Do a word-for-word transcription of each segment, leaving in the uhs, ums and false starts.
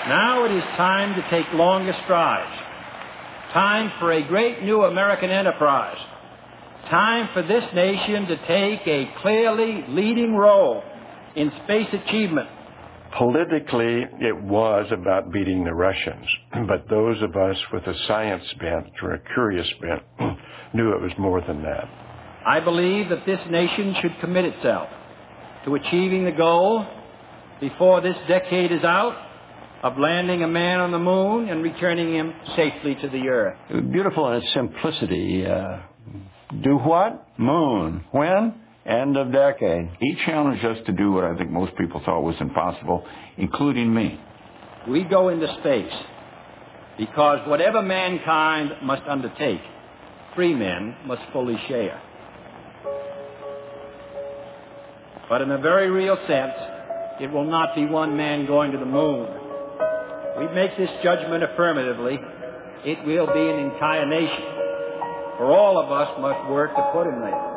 Now it is time to take longer strides. Time for a great new American enterprise. Time for this nation to take a clearly leading role in space achievement. Politically, it was about beating the Russians, but those of us with a science bent or a curious bent knew it was more than that. I believe that this nation should commit itself to achieving the goal before this decade is out of landing a man on the moon and returning him safely to the Earth. Beautiful in its simplicity. Uh, do what? Moon. When? End of decade. He challenged us to do what I think most people thought was impossible, including me. We go into space because whatever mankind must undertake, free men must fully share. But in a very real sense, it will not be one man going to the moon. We make this judgment affirmatively. It will be an entire nation. For all of us must work to put him there.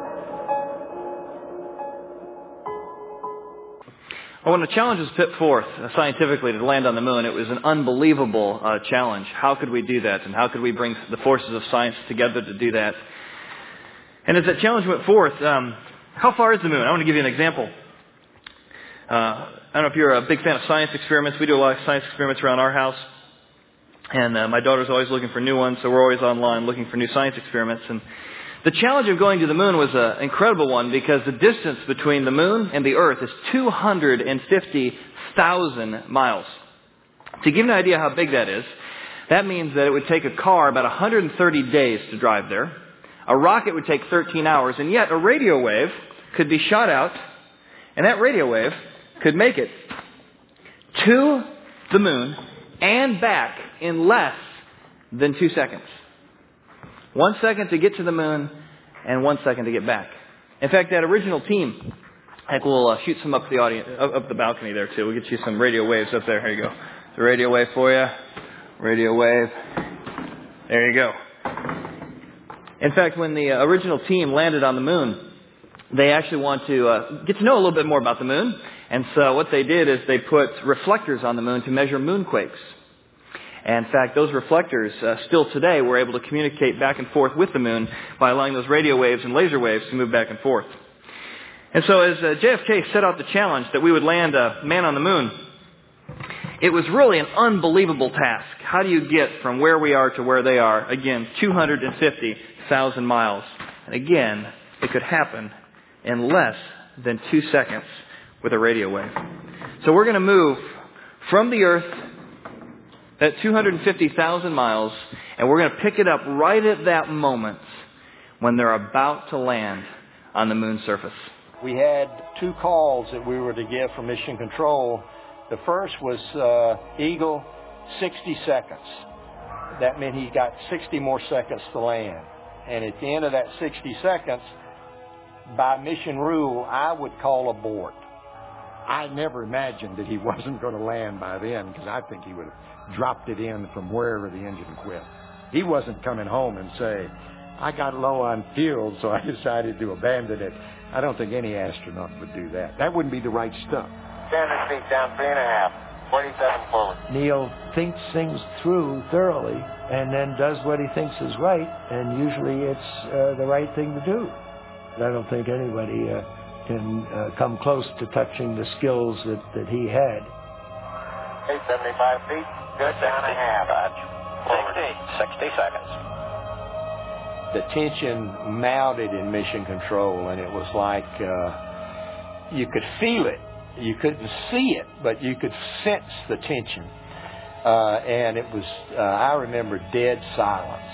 Well, when the challenge was put forth uh, scientifically to land on the moon, it was an unbelievable uh, challenge. How could we do that? And how could we bring the forces of science together to do that? And as that challenge went forth, um, how far is the moon? I want to give you an example. Uh, I don't know if you're a big fan of science experiments. We do a lot of science experiments around our house. And uh, my daughter's always looking for new ones, so we're always online looking for new science experiments. And the challenge of going to the moon was an incredible one because the distance between the moon and the Earth is two hundred fifty thousand miles. To give you an idea how big that is, that means that it would take a car about one hundred thirty days to drive there. A rocket would take thirteen hours, and yet a radio wave could be shot out, and that radio wave could make it to the moon and back in less than two seconds. One second to get to the moon and one second to get back. In fact, that original team, heck, we'll uh, shoot some up the audience, up, up the balcony there too. We'll get you some radio waves up there. Here you go. The radio wave for you. Radio wave. There you go. In fact, when the uh, original team landed on the moon, they actually want to uh, get to know a little bit more about the moon. And so what they did is they put reflectors on the moon to measure moonquakes. And in fact, those reflectors, uh, still today, were able to communicate back and forth with the moon by allowing those radio waves and laser waves to move back and forth. And so as uh, J F K set out the challenge that we would land a man on the moon, it was really an unbelievable task. How do you get from where we are to where they are? Again, two hundred fifty thousand miles. And again, it could happen in less than two seconds with a radio wave. So we're going to move from the Earth at two hundred fifty thousand miles, and we're going to pick it up right at that moment when they're about to land on the moon's surface. We had two calls that we were to give from Mission Control. The first was uh, Eagle, sixty seconds. That meant he got sixty more seconds to land. And at the end of that sixty seconds, by mission rule, I would call abort. I never imagined that he wasn't going to land by then, because I think he would have dropped it in from wherever the engine quit. He wasn't coming home and say, I got low on fuel, so I decided to abandon it. I don't think any astronaut would do that. That wouldn't be the right stuff. Standard speed down three and a half. forty-seven forward. Neil thinks things through thoroughly and then does what he thinks is right, and usually it's uh, the right thing to do. I don't think anybody uh, can uh, come close to touching the skills that, that he had. eight seventy-five feet, good down a half. sixty, sixty seconds. The tension mounted in Mission Control, and it was like uh, you could feel it. You couldn't see it, but you could sense the tension. Uh, and it was, uh, I remember, dead silence.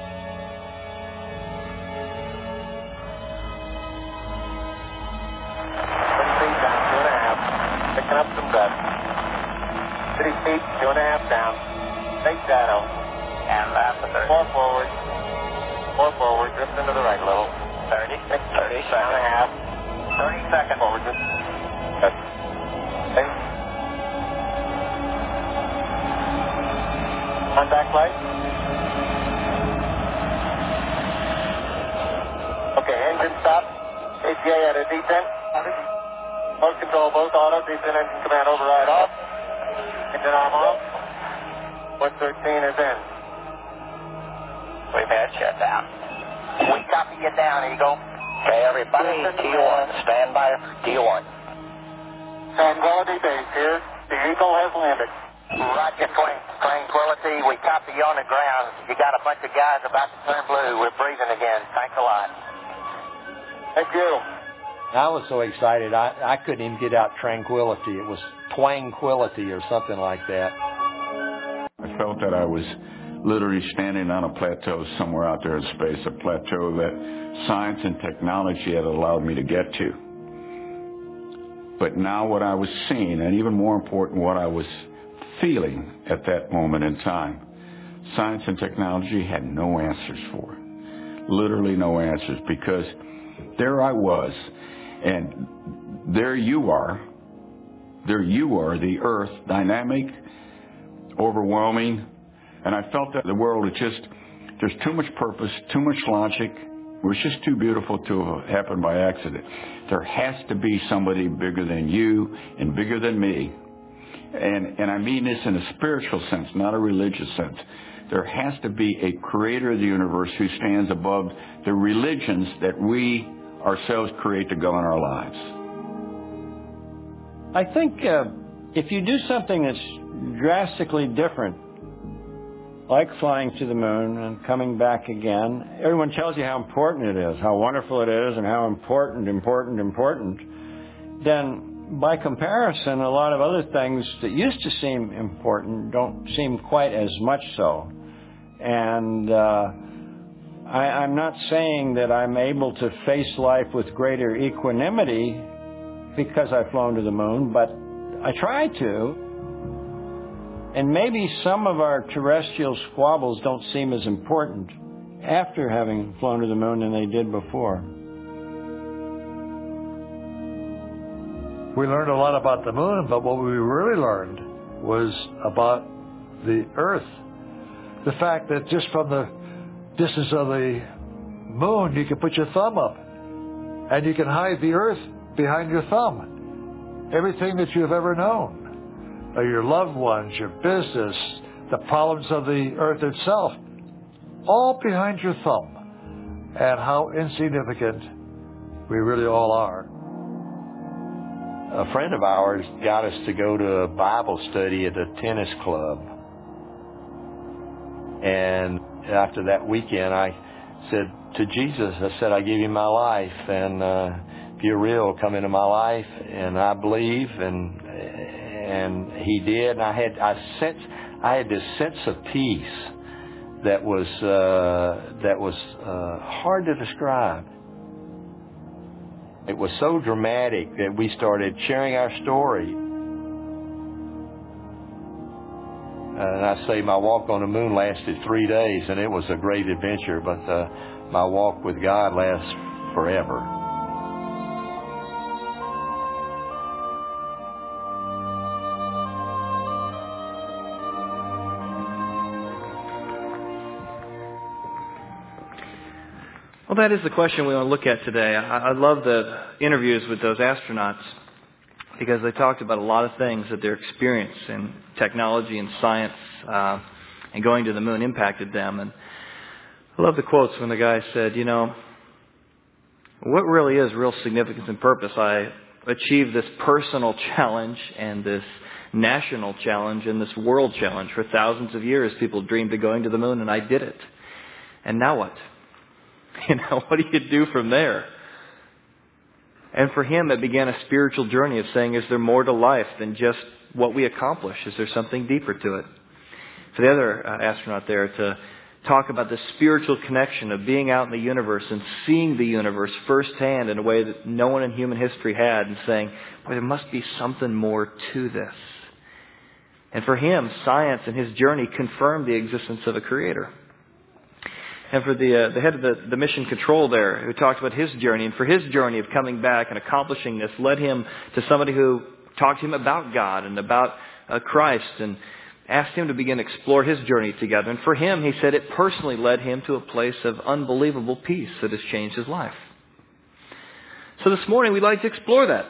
twenty feet down, two and a half. Picking up some dust. thirty feet, two and a half down. Big shadow. And last to thirty. Four forward. Four forward, drift into the right a little. thirty. thirty, down a half. thirty seconds. Forward, just. Good. Okay. Contact light. Okay, engine stop. A T A at a descent. Mode control, both auto. Descent engine command override off. Engine arm off. thirteen is in. We've had shutdown. We copy you down, Eagle. Okay, everybody, T one. Stand by for T one. Tranquility Base here. The Eagle has landed. Roger, Tranquility. We copy you on the ground. You got a bunch of guys about to turn blue. We're breathing again. Thanks a lot. Thank you. I was so excited, I, I couldn't even get out Tranquility. It was Twanquility or something like that. I felt that I was literally standing on a plateau somewhere out there in space, a plateau that science and technology had allowed me to get to. But now what I was seeing, and even more important, what I was feeling at that moment in time, science and technology had no answers for. Literally no answers, because there I was, and there you are. There you are, the Earth, dynamic, overwhelming, and I felt that the world was just, there's too much purpose, too much logic. It was just too beautiful to have happened by accident. There has to be somebody bigger than you and bigger than me. And, and I mean this in a spiritual sense, not a religious sense. There has to be a creator of the universe who stands above the religions that we ourselves create to govern our lives. I think uh, if you do something that's drastically different, like flying to the moon and coming back again, everyone tells you how important it is, how wonderful it is, and how important, important, important. Then, by comparison, a lot of other things that used to seem important don't seem quite as much so. And uh, I, I'm not saying that I'm able to face life with greater equanimity because I've flown to the moon, but I try to. And maybe some of our terrestrial squabbles don't seem as important after having flown to the moon than they did before. We learned a lot about the moon, but what we really learned was about the Earth. The fact that just from the distance of the moon, you can put your thumb up, and you can hide the Earth behind your thumb. Everything that you've ever known. Your loved ones, your business, the problems of the Earth itself, all behind your thumb, and how insignificant we really all are. A friend of ours got us to go to a Bible study at a tennis club. And after that weekend, I said to Jesus, I said, I give you my life, and uh, if you're real, come into my life, and I believe, and And he did, and I had I sense I had this sense of peace that was uh, that was uh, hard to describe. It was so dramatic that we started sharing our story. And I say my walk on the moon lasted three days, and it was a great adventure. But uh, my walk with God lasts forever. Well, that is the question we want to look at today. I, I love the interviews with those astronauts because they talked about a lot of things that their experience in technology and science uh, and going to the moon impacted them. And I love the quotes when the guy said, you know, what really is real significance and purpose? I achieved this personal challenge and this national challenge and this world challenge. For thousands of years, people dreamed of going to the moon, and I did it. And now what? You know, what do you do from there? And for him, it began a spiritual journey of saying, is there more to life than just what we accomplish? Is there something deeper to it? For the other uh, astronaut there to talk about the spiritual connection of being out in the universe and seeing the universe firsthand in a way that no one in human history had, and saying, boy, there must be something more to this. And for him, science and his journey confirmed the existence of a creator. And for the uh, the head of the, the mission control there, who talked about his journey, and for his journey of coming back and accomplishing this, led him to somebody who talked to him about God and about uh, Christ, and asked him to begin to explore his journey together. And for him, he said it personally led him to a place of unbelievable peace that has changed his life. So this morning, we'd like to explore that.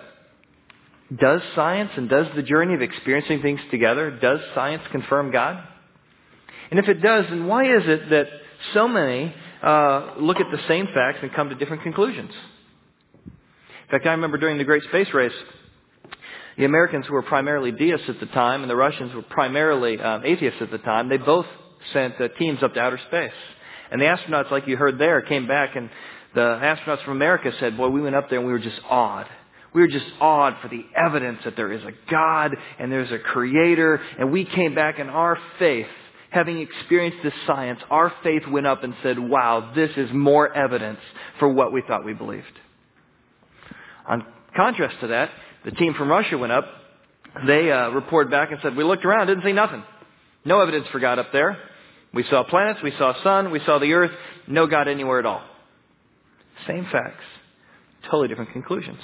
Does science and does the journey of experiencing things together, does science confirm God? And if it does, then why is it that so many uh, look at the same facts and come to different conclusions? In fact, I remember during the Great Space Race, the Americans, who were primarily deists at the time, and the Russians were primarily um, atheists at the time, they both sent uh, teams up to outer space. And the astronauts, like you heard there, came back, and the astronauts from America said, boy, we went up there and we were just awed. We were just awed for the evidence that there is a God and there's a Creator. And we came back, and our faith, having experienced this science, our faith went up and said, wow, this is more evidence for what we thought we believed. On contrast to that, the team from Russia went up. They uh, reported back and said, we looked around, didn't see nothing. No evidence for God up there. We saw planets, we saw sun, we saw the earth. No God anywhere at all. Same facts. Totally different conclusions.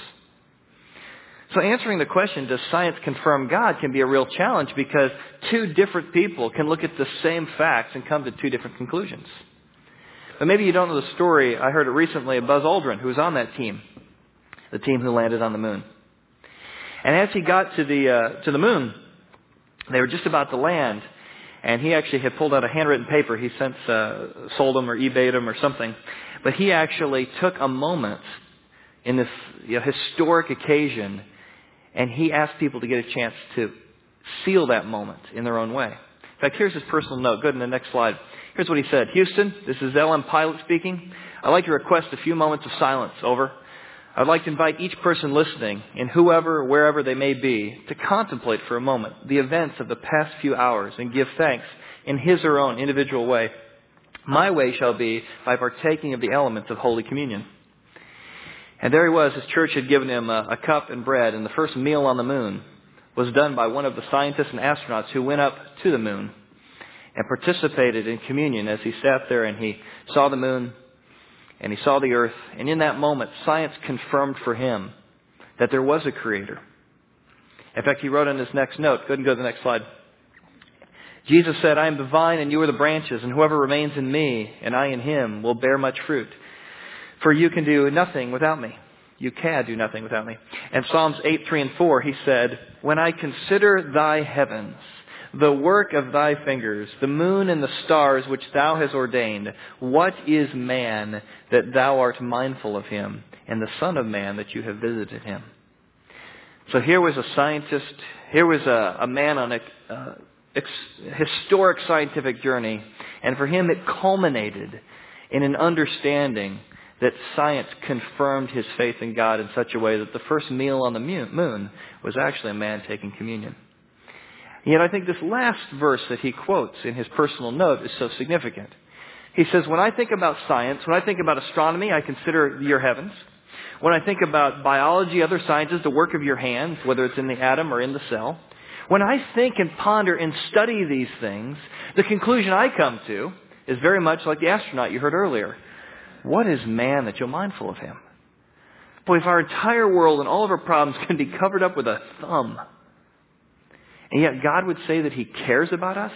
So answering the question, does science confirm God, can be a real challenge, because two different people can look at the same facts and come to two different conclusions. But maybe you don't know the story. I heard it recently of Buzz Aldrin, who was on that team. The team who landed on the moon. And as he got to the uh, to the moon, they were just about to land, and he actually had pulled out a handwritten paper. He since uh, sold them or eBayed them or something. But he actually took a moment in this you know, historic occasion, and he asked people to get a chance to seal that moment in their own way. In fact, here's his personal note. Go to the next slide. Here's what he said. Houston, this is L M Pilot speaking. I'd like to request a few moments of silence. Over. I'd like to invite each person listening, and whoever, wherever they may be, to contemplate for a moment the events of the past few hours and give thanks in his or own individual way. My way shall be by partaking of the elements of Holy Communion. And there he was. His church had given him a, a cup and bread, and the first meal on the moon was done by one of the scientists and astronauts who went up to the moon and participated in communion as he sat there and he saw the moon and he saw the earth. And in that moment, science confirmed for him that there was a Creator. In fact, he wrote in his next note, go ahead and go to the next slide. Jesus said, I am the vine and you are the branches, and whoever remains in me and I in him will bear much fruit. For you can do nothing without me. You can do nothing without me. And Psalms eight, three and four, he said, when I consider thy heavens, the work of thy fingers, the moon and the stars which thou hast ordained, what is man that thou art mindful of him, and the Son of Man that you have visited him? So here was a scientist, here was a, a man on a uh, ex, historic scientific journey, and for him it culminated in an understanding that science confirmed his faith in God in such a way that the first meal on the moon was actually a man taking communion. Yet I think this last verse that he quotes in his personal note is so significant. He says, when I think about science, when I think about astronomy, I consider your heavens. When I think about biology, other sciences, the work of your hands, whether it's in the atom or in the cell, when I think and ponder and study these things, the conclusion I come to is very much like the astronaut you heard earlier. What is man that you're mindful of him? Boy, if our entire world and all of our problems can be covered up with a thumb, and yet God would say that He cares about us.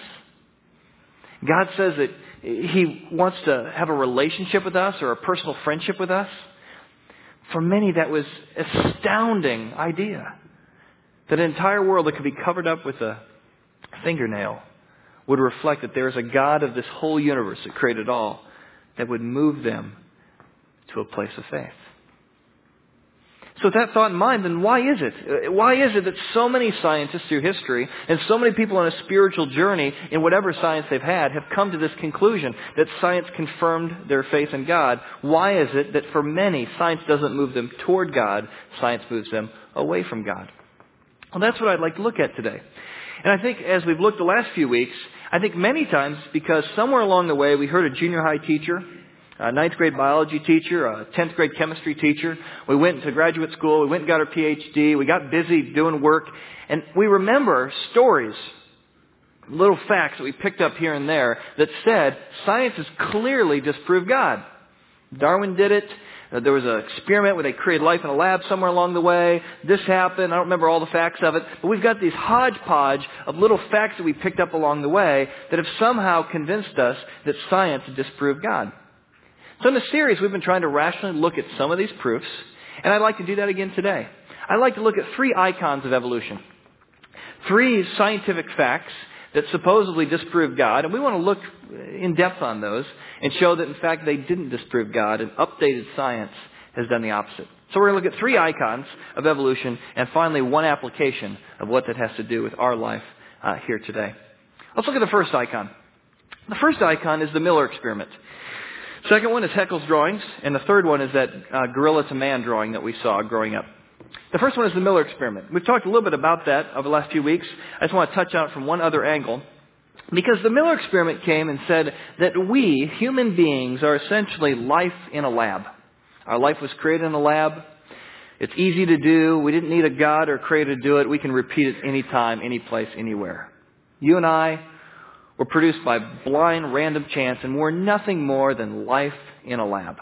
God says that He wants to have a relationship with us or a personal friendship with us. For many, that was an astounding idea. That an entire world that could be covered up with a fingernail would reflect that there is a God of this whole universe that created all that would move them to a place of faith. So with that thought in mind, then why is it? Why is it that so many scientists through history and so many people on a spiritual journey in whatever science they've had have come to this conclusion that science confirmed their faith in God? Why is it that for many, science doesn't move them toward God, science moves them away from God? Well, that's what I'd like to look at today. And I think as we've looked the last few weeks, I think many times because somewhere along the way we heard a junior high teacher, a ninth grade biology teacher, a tenth grade chemistry teacher. We went to graduate school. We went and got our P H D. We got busy doing work. And we remember stories, little facts that we picked up here and there that said science has clearly disproved God. Darwin did it. There was an experiment where they created life in a lab somewhere along the way. This happened. I don't remember all the facts of it. But we've got these hodgepodge of little facts that we picked up along the way that have somehow convinced us that science disproved God. So in the series, we've been trying to rationally look at some of these proofs, and I'd like to do that again today. I'd like to look at three icons of evolution. Three scientific facts that supposedly disprove God, and we want to look in depth on those and show that, in fact, they didn't disprove God, and updated science has done the opposite. So we're going to look at three icons of evolution, and finally one application of what that has to do with our life uh, here today. Let's look at the first icon. The first icon is the Miller experiment. Second one is Haeckel's drawings, and the third one is that uh, gorilla to man drawing that we saw growing up. The first one is the Miller experiment. We've talked a little bit about that over the last few weeks. I just want to touch on it from one other angle. Because the Miller experiment came and said that we, human beings, are essentially life in a lab. Our life was created in a lab. It's easy to do. We didn't need a God or creator to do it. We can repeat it anytime, any place, anywhere. You and I were produced by blind, random chance, and we're nothing more than life in a lab.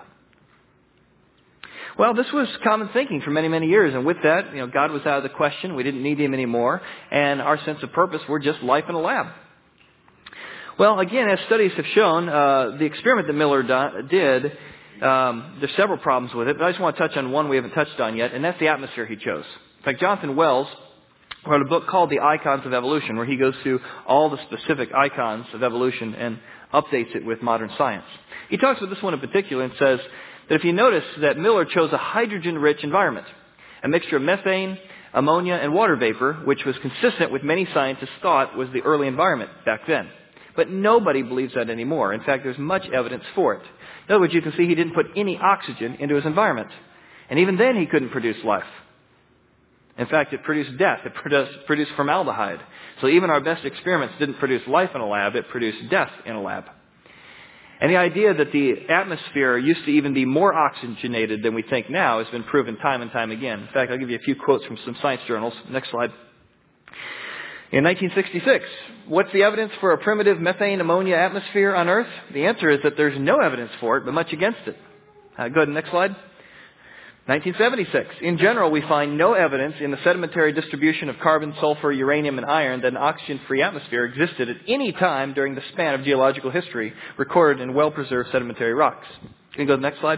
Well, this was common thinking for many, many years, and with that, you know, God was out of the question. We didn't need Him anymore, and our sense of purpose were just life in a lab. Well, again, as studies have shown, uh, the experiment that Miller do- did, um, there's several problems with it, but I just want to touch on one we haven't touched on yet, and that's the atmosphere he chose. In fact, Jonathan Wells wrote a book called The Icons of Evolution, where he goes through all the specific icons of evolution and updates it with modern science. He talks about this one in particular and says that if you notice that Miller chose a hydrogen-rich environment, a mixture of methane, ammonia, and water vapor, which was consistent with many scientists thought was the early environment back then. But nobody believes that anymore. In fact, there's much evidence for it. In other words, you can see he didn't put any oxygen into his environment. And even then he couldn't produce life. In fact, it produced death. It produced, produced formaldehyde. So even our best experiments didn't produce life in a lab. It produced death in a lab. And the idea that the atmosphere used to even be more oxygenated than we think now has been proven time and time again. In fact, I'll give you a few quotes from some science journals. Next slide. In nineteen sixty-six, what's the evidence for a primitive methane ammonia atmosphere on Earth? The answer is that there's no evidence for it, but much against it. Uh, go ahead, next slide. nineteen seventy-six, in general, we find no evidence in the sedimentary distribution of carbon, sulfur, uranium, and iron that an oxygen-free atmosphere existed at any time during the span of geological history recorded in well-preserved sedimentary rocks. Can you go to the next slide?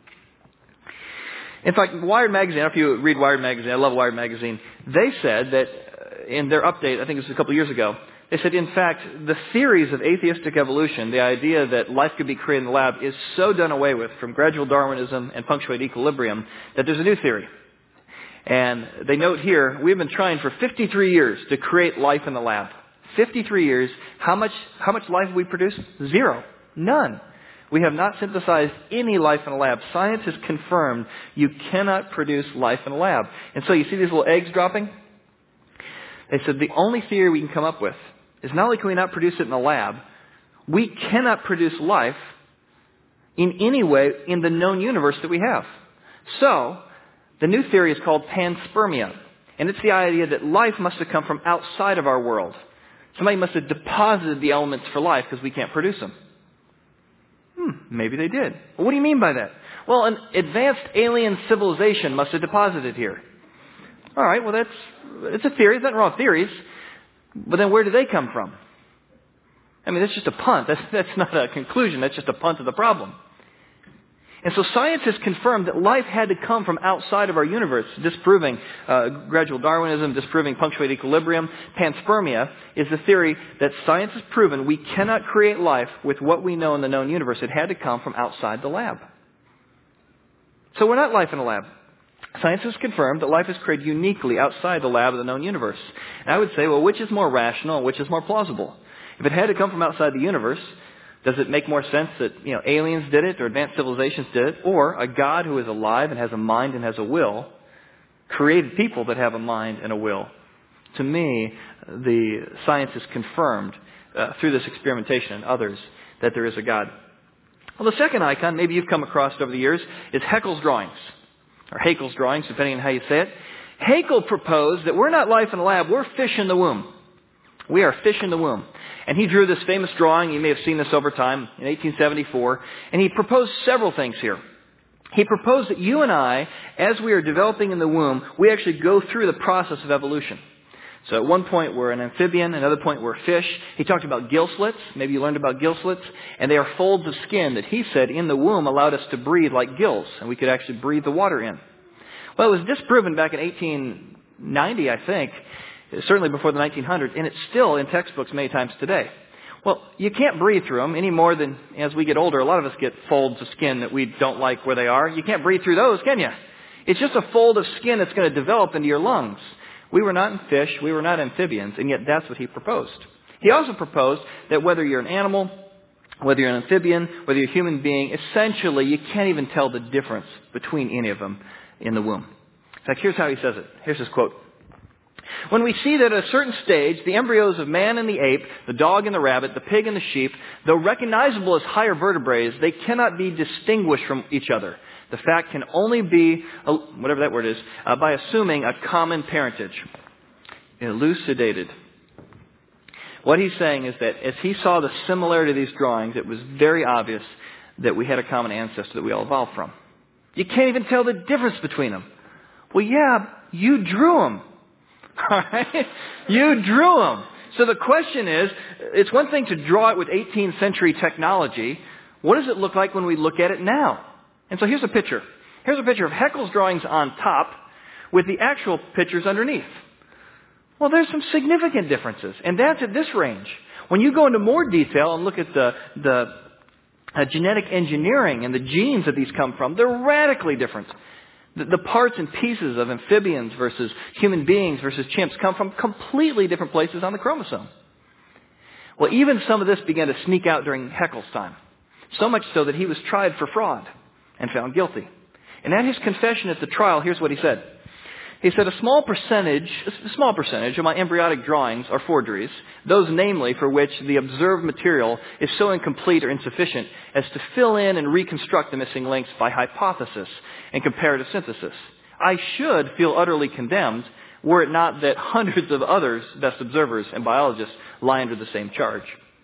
In fact, Wired Magazine, if you read Wired Magazine, I love Wired Magazine, they said that in their update, I think it was a couple years ago, they said, in fact, the theories of atheistic evolution, the idea that life could be created in the lab, is so done away with from gradual Darwinism and punctuated equilibrium that there's a new theory. And they note here, we've been trying for fifty-three years to create life in the lab. fifty-three years. How much, how much life have we produced? Zero. None. We have not synthesized any life in a lab. Science has confirmed you cannot produce life in a lab. And so you see these little eggs dropping? They said the only theory we can come up with is not only can we not produce it in a lab, we cannot produce life in any way in the known universe that we have. So, the new theory is called panspermia. And it's the idea that life must have come from outside of our world. Somebody must have deposited the elements for life because we can't produce them. Hmm, maybe they did. Well, what do you mean by that? Well, an advanced alien civilization must have deposited here. All right, well, that's it's a theory. There's nothing wrong with theories. But then where do they come from? I mean, that's just a punt. That's, that's not a conclusion. That's just a punt of the problem. And so science has confirmed that life had to come from outside of our universe, disproving uh, gradual Darwinism, disproving punctuated equilibrium. Panspermia is the theory that science has proven we cannot create life with what we know in the known universe. It had to come from outside the lab. So we're not life in a lab. Science has confirmed that life is created uniquely outside the lab of the known universe. And I would say, well, which is more rational and which is more plausible? If it had to come from outside the universe, does it make more sense that, you know, aliens did it or advanced civilizations did it, or a God who is alive and has a mind and has a will created people that have a mind and a will? To me, the science has confirmed uh, through this experimentation and others that there is a God. Well, the second icon, maybe you've come across over the years, is Haeckel's drawings. Or Haeckel's drawings, depending on how you say it. Haeckel proposed that we're not life in a lab, we're fish in the womb. We are fish in the womb. And he drew this famous drawing, you may have seen this over time, in eighteen seventy-four, and he proposed several things here. He proposed that you and I, as we are developing in the womb, we actually go through the process of evolution. So at one point we're an amphibian, another point we're a fish. He talked about gill slits. Maybe you learned about gill slits. And they are folds of skin that he said in the womb allowed us to breathe like gills. And we could actually breathe the water in. Well, it was disproven back in eighteen ninety, I think. certainly before the nineteen hundreds, and it's still in textbooks many times today. Well, you can't breathe through them any more than as we get older. A lot of us get folds of skin that we don't like where they are. You can't breathe through those, can you? It's just a fold of skin that's going to develop into your lungs. We were not in fish. We were not amphibians, and yet that's what he proposed. He also proposed that whether you're an animal, whether you're an amphibian, whether you're a human being, essentially you can't even tell the difference between any of them in the womb. In fact, here's how he says it. Here's his quote. When we see that at a certain stage, the embryos of man and the ape, the dog and the rabbit, the pig and the sheep, though recognizable as higher vertebrates, they cannot be distinguished from each other. The fact can only be, whatever that word is, uh, by assuming a common parentage. Elucidated. What he's saying is that as he saw the similarity of these drawings, it was very obvious that we had a common ancestor that we all evolved from. You can't even tell the difference between them. Well, yeah, you drew them. All right? You drew them. So the question is, it's one thing to draw it with eighteenth century technology. What does it look like when we look at it now? And so here's a picture. Here's a picture of Haeckel's drawings on top with the actual pictures underneath. Well, there's some significant differences, and that's at this range. When you go into more detail and look at the, the uh, genetic engineering and the genes that these come from, they're radically different. The, the parts and pieces of amphibians versus human beings versus chimps come from completely different places on the chromosome. Well, even some of this began to sneak out during Haeckel's time, so much so that he was tried for fraud and found guilty. And at his confession at the trial, here's what he said. He said, a small percentage, a small percentage of my embryonic drawings are forgeries, those namely for which the observed material is so incomplete or insufficient as to fill in and reconstruct the missing links by hypothesis and comparative synthesis. I should feel utterly condemned were it not that hundreds of others, best observers and biologists, lie under the same charge.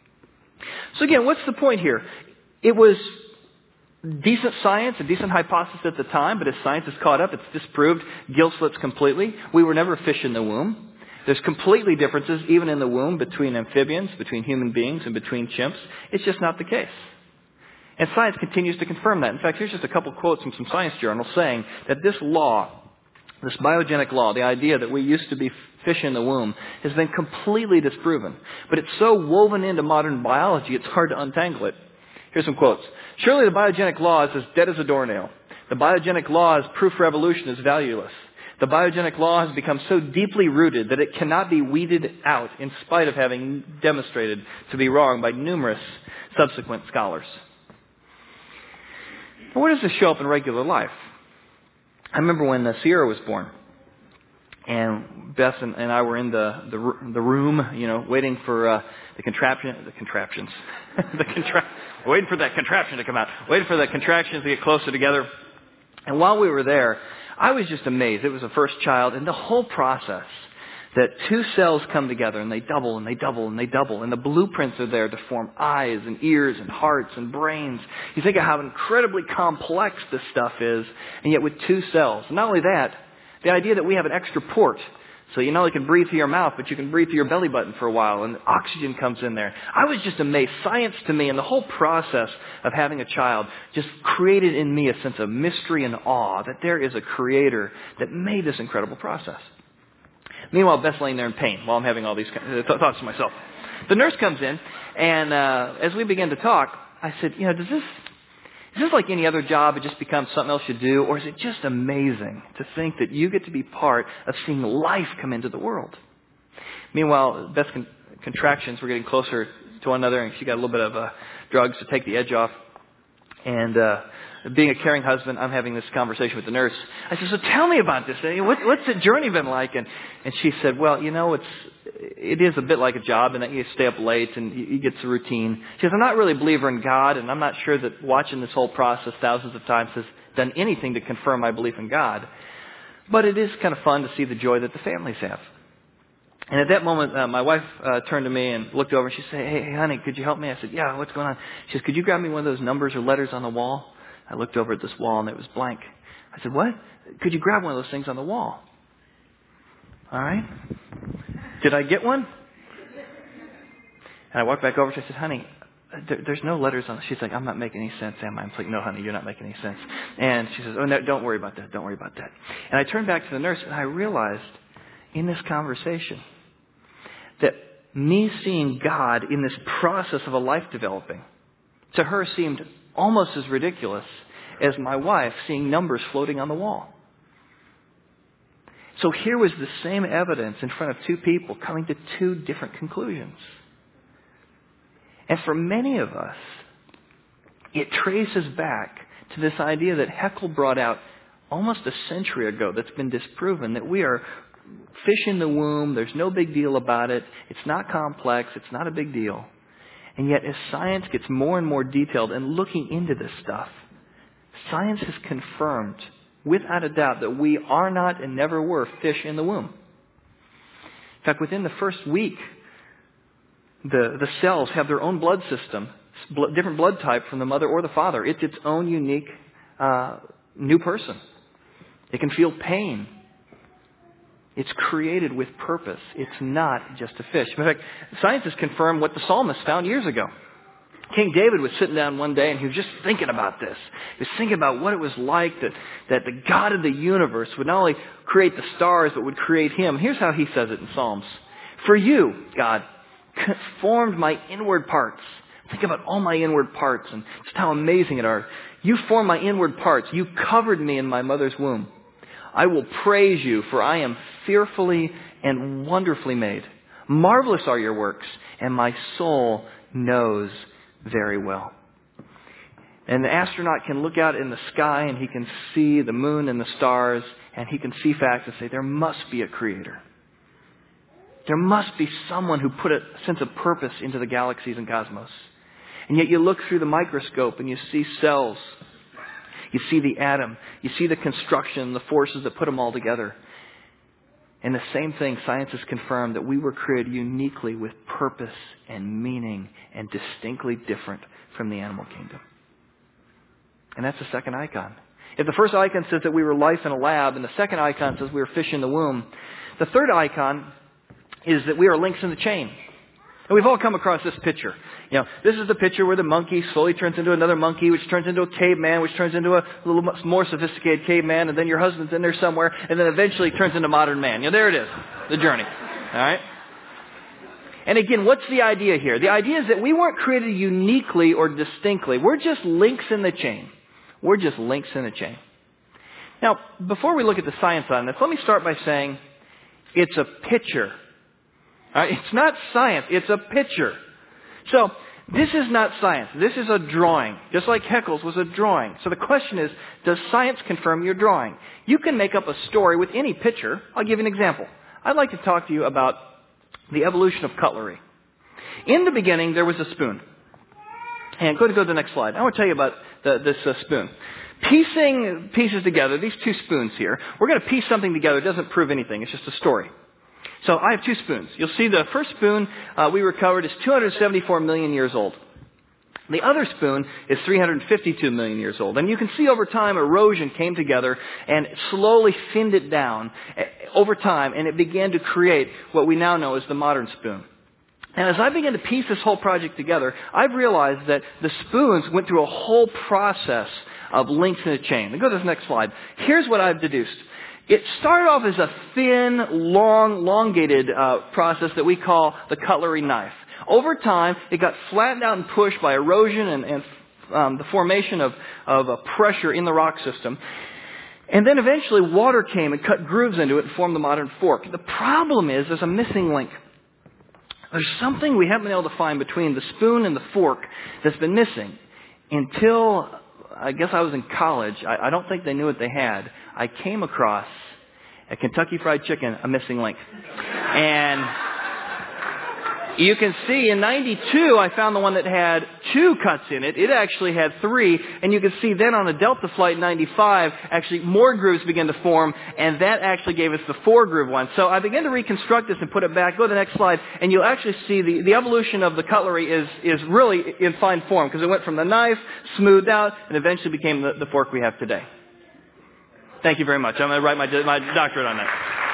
So again, what's the point here? It was decent science, a decent hypothesis at the time, but as science has caught up, it's disproved gill slits completely. We were never fish in the womb. There's completely differences, even in the womb, between amphibians, between human beings, and between chimps. It's just not the case. And science continues to confirm that. In fact, here's just a couple quotes from some science journals saying that this law, this biogenic law, the idea that we used to be fish in the womb, has been completely disproven. But it's so woven into modern biology, it's hard to untangle it. Here's some quotes. Surely the biogenic law is as dead as a doornail. The biogenic law's proof for evolution is valueless. The biogenic law has become so deeply rooted that it cannot be weeded out in spite of having demonstrated to be wrong by numerous subsequent scholars. But where does this show up in regular life? I remember when uh, Sierra was born. And Beth and, and I were in the, the the room, you know, waiting for uh, the contraption, the contraptions, the contra- waiting for that contraption to come out, waiting for the contractions to get closer together. And while we were there, I was just amazed. It was the first child, and the whole process that two cells come together and they double and they double and they double, and the blueprints are there to form eyes and ears and hearts and brains. You think of how incredibly complex this stuff is, and yet with two cells. Not only that, the idea that we have an extra port, so you not only can breathe through your mouth, but you can breathe through your belly button for a while, and oxygen comes in there. I was just amazed. Science to me and the whole process of having a child just created in me a sense of mystery and awe that there is a creator that made this incredible process. Meanwhile, Beth's laying there in pain while I'm having all these thoughts to myself. The nurse comes in, and uh, as we begin to talk, I said, you know, does this... Is this like any other job? It just becomes something else you do? Or is it just amazing to think that you get to be part of seeing life come into the world? Meanwhile, Beth's con- contractions were getting closer to one another, and she got a little bit of uh, drugs to take the edge off. And uh, being a caring husband, I'm having this conversation with the nurse. I said, so tell me about this. What, what's the journey been like? And, and she said, well, you know, it's it is a bit like a job, and that you stay up late, and you, you get the routine. She says, I'm not really a believer in God, and I'm not sure that watching this whole process thousands of times has done anything to confirm my belief in God. But it is kind of fun to see the joy that the families have. And at that moment, uh, my wife uh, turned to me and looked over, and she said, hey, hey, honey, could you help me? I said, yeah, what's going on? She says, could you grab me one of those numbers or letters on the wall? I looked over at this wall, and it was blank. I said, what? Could you grab one of those things on the wall? All right. Did I get one? And I walked back over to her. I said, honey, there, there's no letters on it. She's like, I'm not making any sense, am I? I'm like, no, honey, you're not making any sense. And she says, oh, no, don't worry about that. Don't worry about that. And I turned back to the nurse, and I realized in this conversation that me seeing God in this process of a life developing, to her seemed almost as ridiculous as my wife seeing numbers floating on the wall. So here was the same evidence in front of two people coming to two different conclusions. And for many of us, it traces back to this idea that Haeckel brought out almost a century ago that's been disproven, that we are fish in the womb, there's no big deal about it, it's not complex, it's not a big deal. And yet as science gets more and more detailed and looking into this stuff, science has confirmed without a doubt that we are not and never were fish in the womb. In fact, within the first week, the, the cells have their own blood system, different blood type from the mother or the father. It's its own unique uh, new person. It can feel pain. It's created with purpose. It's not just a fish. In fact, science has confirmed what the psalmist found years ago. King David was sitting down one day and he was just thinking about this. He was thinking about what it was like that, that the God of the universe would not only create the stars, but would create him. Here's how he says it in Psalms. For you, God, formed my inward parts. Think about all my inward parts and just how amazing it are. You formed my inward parts. You covered me in my mother's womb. I will praise you, for I am fearfully and wonderfully made. Marvelous are your works, and my soul knows very well. And the astronaut can look out in the sky and he can see the moon and the stars, and he can see facts and say, there must be a creator. There must be someone who put a sense of purpose into the galaxies and cosmos. And yet you look through the microscope and you see cells. You see the atom. You see the construction, the forces that put them all together. And the same thing, science has confirmed that we were created uniquely with purpose and meaning and distinctly different from the animal kingdom. And that's the second icon. If the first icon says that we were life in a lab and the second icon says we were fish in the womb, the third icon is that we are links in the chain. And we've all come across this picture. You know, this is the picture where the monkey slowly turns into another monkey, which turns into a caveman, which turns into a little more sophisticated caveman, and then your husband's in there somewhere, and then eventually turns into modern man. You know, there it is, the journey. All right? And again, what's the idea here? The idea is that we weren't created uniquely or distinctly. We're just links in the chain. We're just links in the chain. Now, before we look at the science on this, let me start by saying it's a picture. All right? It's not science. It's a picture. So, this is not science. This is a drawing. Just like Haeckel's was a drawing. So the question is, does science confirm your drawing? You can make up a story with any picture. I'll give you an example. I'd like to talk to you about the evolution of cutlery. In the beginning, there was a spoon. And go to go to the next slide. I want to tell you about the, this uh, spoon. Piecing pieces together, these two spoons here, we're going to piece something together. It doesn't prove anything. It's just a story. So I have two spoons. You'll see the first spoon uh, we recovered is two hundred seventy-four million years old. The other spoon is three hundred fifty-two million years old. And you can see over time erosion came together and slowly thinned it down over time, and it began to create what we now know as the modern spoon. And as I began to piece this whole project together, I've realized that the spoons went through a whole process of links in a chain. Now go to this next slide. Here's what I've deduced. It started off as a thin, long, elongated uh, process that we call the cutlery knife. Over time, it got flattened out and pushed by erosion and, and um, the formation of, of a pressure in the rock system. And then eventually water came and cut grooves into it and formed the modern fork. The problem is there's a missing link. There's something we haven't been able to find between the spoon and the fork that's been missing until, I guess I was in college. I, I don't think they knew what they had. I came across at Kentucky Fried Chicken a missing link. And you can see in ninety-two I found the one that had two cuts in it. It actually had three. And you can see then on a Delta flight in ninety-five, actually more grooves began to form. And that actually gave us the four groove one. So I began to reconstruct this and put it back. Go to the next slide. And you'll actually see the, the evolution of the cutlery is, is really in fine form. Because it went from the knife, smoothed out, and eventually became the, the fork we have today. Thank you very much. I'm going to write my, my doctorate on that.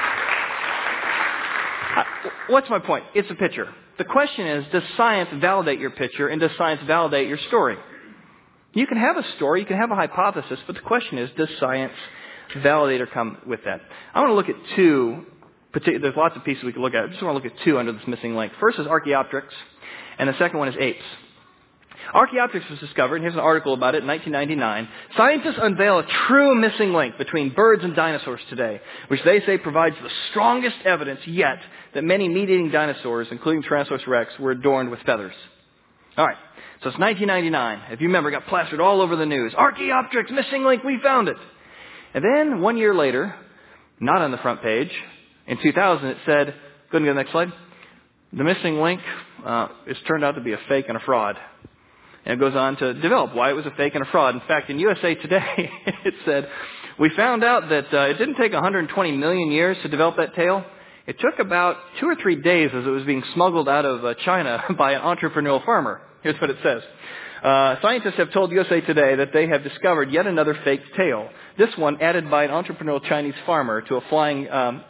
Uh, what's my point? It's a picture. The question is, does science validate your picture, and does science validate your story? You can have a story, you can have a hypothesis, but the question is, does science validate or come with that? I want to look at two There's lots of pieces we could look at. I just want to look at two under this missing link. First is Archaeopteryx, and the second one is apes. Archaeopteryx was discovered, and here's an article about it in nineteen ninety-nine. Scientists unveil a true missing link between birds and dinosaurs today, which they say provides the strongest evidence yet that many meat-eating dinosaurs, including Tyrannosaurus rex, were adorned with feathers. All right, so it's nineteen ninety-nine. If you remember, it got plastered all over the news. Archaeopteryx, missing link, we found it. And then one year later, not on the front page, in two thousand, it said, go ahead and go to the next slide. The missing link uh, is turned out to be a fake and a fraud. And it goes on to develop why it was a fake and a fraud. In fact, in U S A Today, it said, we found out that uh, it didn't take one hundred twenty million years to develop that tail. It took about two or three days as it was being smuggled out of uh, China by an entrepreneurial farmer. Here's what it says. Uh, scientists have told U S A Today that they have discovered yet another fake tail. This one added by an entrepreneurial Chinese farmer to a flying, um,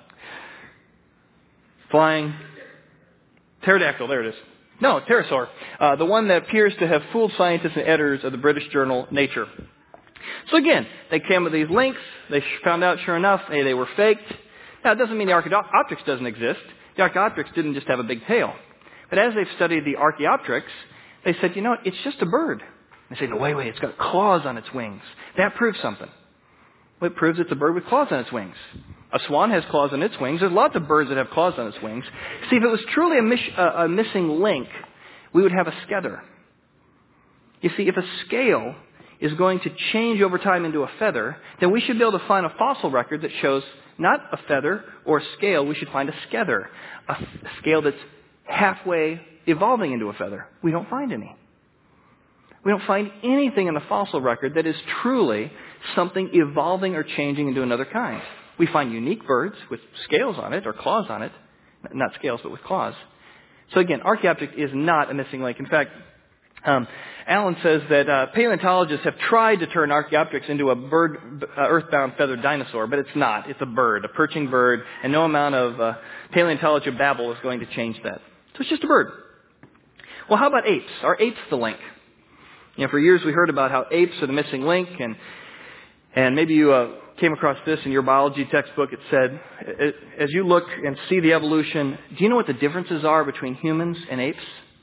flying pterodactyl. There it is. No, pterosaur. Uh, the one that appears to have fooled scientists and editors of the British journal Nature. So again, they came with these links. They found out, sure enough, hey, they were faked. Now, it doesn't mean the Archaeopteryx doesn't exist. The Archaeopteryx didn't just have a big tail. But as they've studied the Archaeopteryx, they said, you know what, it's just a bird. They say, no, wait, wait, it's got claws on its wings. That proves something. Well, it proves it's a bird with claws on its wings. A swan has claws on its wings. There's lots of birds that have claws on its wings. See, if it was truly a, mis- uh, a missing link, we would have a scatter. You see, if a scale is going to change over time into a feather, then we should be able to find a fossil record that shows not a feather or a scale. We should find a scatter, a, f- a scale that's halfway evolving into a feather. We don't find any. We don't find anything in the fossil record that is truly something evolving or changing into another kind. We find unique birds with scales on it or claws on it. Not scales, but with claws. So again, Archaeopteryx is not a missing link. In fact, um, Alan says that uh, paleontologists have tried to turn Archaeopteryx into a bird, uh, earthbound feathered dinosaur, but it's not. It's a bird, a perching bird, and no amount of uh, paleontology babble is going to change that. So it's just a bird. Well, how about apes? Are apes the link? You know, for years we heard about how apes are the missing link, and and maybe you uh, came across this in your biology textbook. It said, as you look and see the evolution, do you know what the differences are between humans and apes?